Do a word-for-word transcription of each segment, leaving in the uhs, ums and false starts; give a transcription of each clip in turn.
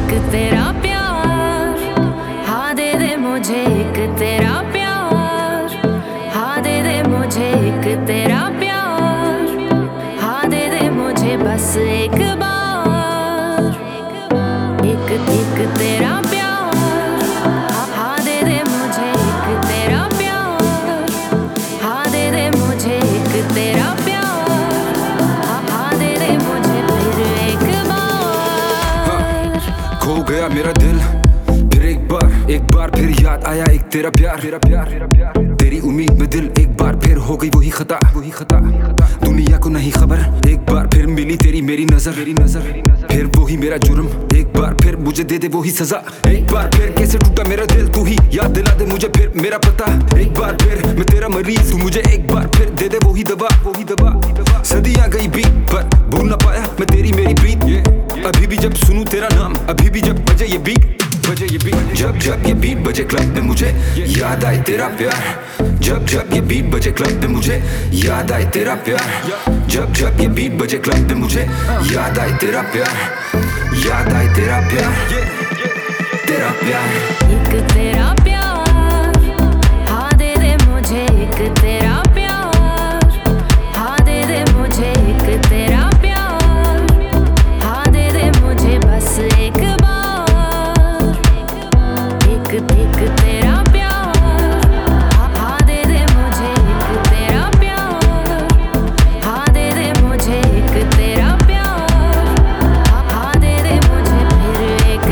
एक तेरा प्यार, हाँ दे दे मुझे एक तेरा प्यार, हाँ दे दे मुझे एक तेरा प्यार, हाँ दे दे मुझे बस एक बार, एक एक तेरा प्यार, हाँ दे दे मुझे एक तेरा प्यार, हाँ दे दे मुझे एक तेरा प्यार, हाँ दे दे मुझे फिर एक बार। खो गया मेरा दिल फिर एक बार, एक बार फिर याद आया एक तेरा प्यार, तेरा प्यार, तेरी उम्मीद में दिल एक बार फिर हो गई वही खता, वही खता। दुनिया को नहीं खबर, एक बार फिर मिली तेरी मेरी नजर, मेरी नजर फिर वही मेरा जुर्म, एक बार फिर मुझे दे दे वही सजा। एक बार फिर कैसे टूटा मेरा दिल, तू ही याद दिला दे मुझे फिर मेरा पता। एक बार फिर मैं तेरा मरीज, तू मुझे एक बार फिर दे दे वही दवा, वही दवा। सदियां गई बीत पर भूल ना पाया मैं तेरी मेरी प्रीत। अभी भी जब सुनूं तेरा नाम, अभी भी जब बजे ये बीट, बजे ये बीट, जब जब ये बीट बजे क्लब में मुझे याद आए तेरा प्यार। जब जब ये बीट बजे क्लब में मुझे याद आए तेरा प्यार। जब जब ये बीट बजे क्लब में मुझे याद आए तेरा प्यार, याद आए तेरा प्यार, तेरा प्यार। एक तेरा प्यार, हाँ दे दे मुझे एक तेरा प्यार, हाँ दे दे मुझे एक तेरा प्यार, हाँ दे दे मुझे बस एक बार, एक एक तेरा प्यार, हाँ दे दे मुझे एक तेरा प्यार, हाँ दे दे मुझे एक तेरा प्यार, हाँ दे दे मुझे फिर एक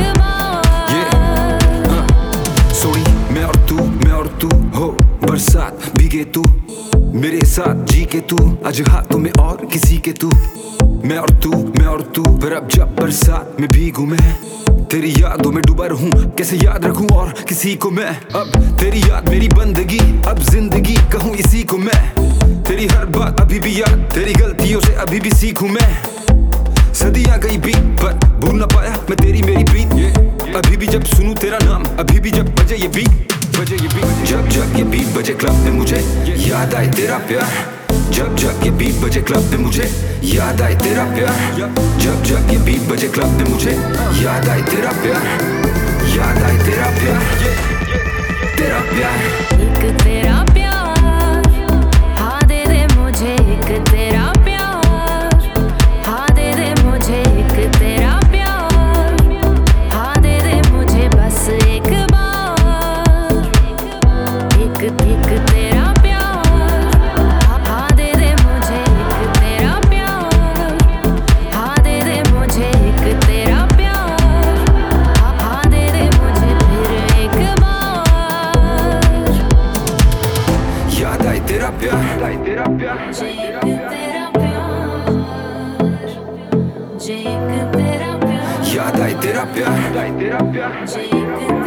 बार। सोई मैं और तू, मैं और तू हो बरसात भीगे तू मेरे साथ जी के तू, आज हाथों में और किसी के तू। मैं और तू, मैं और तू पर अब जब बरसात में भीगू मैं, तेरी यादों में डूबा रहूं, कैसे याद रखूं और किसी को मैं। अब तेरी याद मेरी बंदगी, अब जिंदगी कहूं इसी को मैं। तेरी हर बात अभी भी याद, तेरी गलतियों से अभी भी सीखूं मैं। सदियां गई बीत पर भूल ना पाया मैं तेरी मेरी प्रीत। अभी भी जब सुनूं तेरा नाम, अभी भी जब बजे ये बीट, बजे ये बीट, जब जब ये बीट बजे क्लब में मुझे याद आए तेरा प्यार। जब जब ये बीट बजे क्लब में मुझे याद आए तेरा प्यार। जब जब ये बीट बजे क्लब में मुझे याद आए तेरा प्यार, याद आए तेरा प्यार, तेरा प्यार। एक तेरा प्यार, हाँ दे दे मुझे एक तेरा प्यार, हाँ दे दे मुझे एक तेरा प्यार, हाँ दे दे मुझे बस एक बार, एक एक तेरा प्यार, हाँ दे दे मुझे एक तेरा प्यार, हाँ दे दे मुझे एक तेरा प्यार, हाँ दे दे मुझे फिर एक बार। याद आए तेरा प्यार, आए तेरा प्यार, एक तेरा प्यार, एक तेरा प्यार, याद आए तेरा प्यार, आए तेरा प्यार। एक